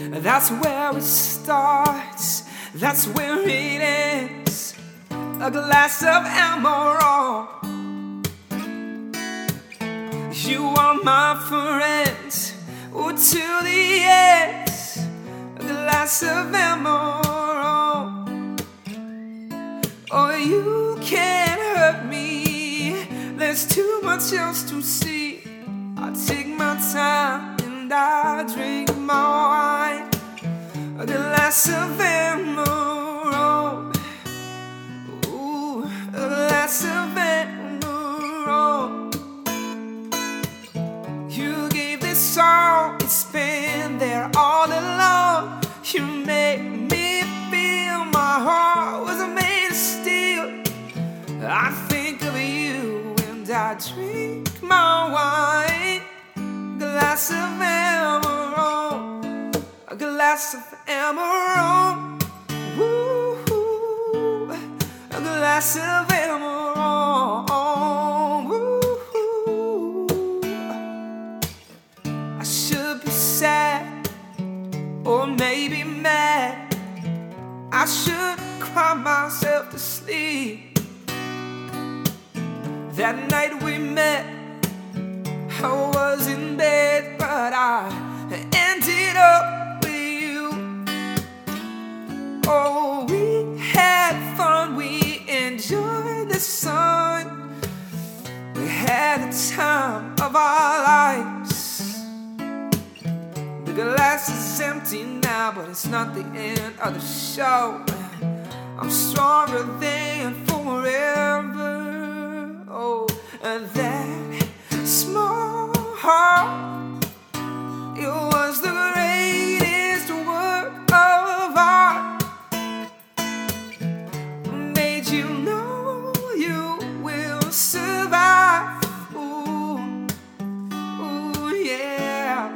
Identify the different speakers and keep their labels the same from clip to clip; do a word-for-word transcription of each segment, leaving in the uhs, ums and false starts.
Speaker 1: That's where it starts, that's where it ends. A glass of Amarone. You are my friend, oh, till the end. A glass of Amarone. Oh, you can't hurt me, there's too much else to see. I take my time and I drink my wine. A glass of Amarone. Ooh, a glass of Amarone. You gave this song, it's been there all along. You made me feel my heart was made of steel. I think of you and I drink my wine. Glass of Amarone, a glass of Amarone. Woo, a glass of Amarone. Woo. I should be sad or maybe mad. I should cry myself to sleep. That night we met, I was in bed, but I ended up with you. Oh, we had fun, we enjoyed the sun. We had the time of our lives. The glass is empty now, but it's not the end of the show. I'm stronger than forever. Oh, and that small heart, it was the greatest work of art. Made you know you will survive. Ooh, ooh, yeah.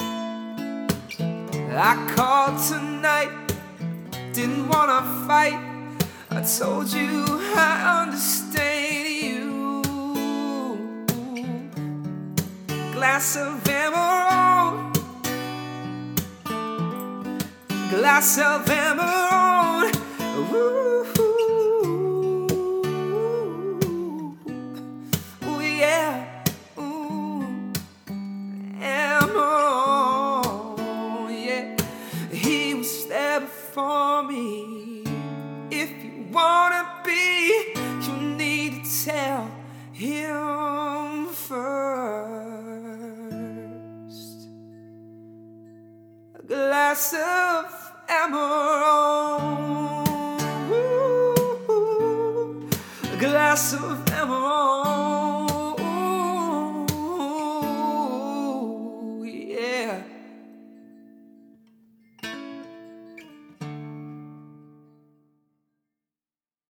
Speaker 1: I called tonight, didn't wanna fight. I told you I understand you. Glass of Amarone, glass of Amarone. Ooh, ooh, yeah. Ooh, Amarone, yeah. He was there before me. If you wanna be, you need to tell him first. A glass of Amarone. Ooh, a glass of